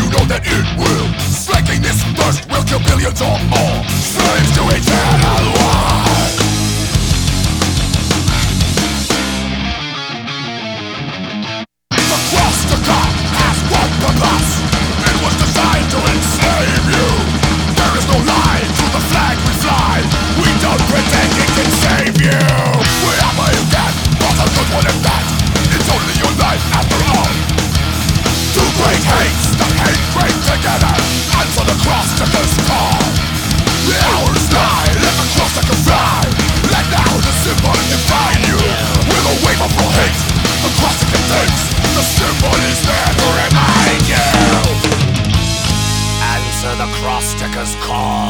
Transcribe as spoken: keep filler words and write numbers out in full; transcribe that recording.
know that it will. Slaking this thirst will kill billions or more. Slaves to eternal war. The cross to God has one purpose. It was designed to enslave you. There is no lie to the flag we fly. We don't pretend it can save you. We are where you can, but the good one is that. It's only your life after all. Two great hates that hate great together. Answer the cross to this call. The hours lie, let the cross take a fly. Let now the symbol define you. With a wave of full hate, the cross it contains. The symbol is there to remind you. Answer the cross taker's call.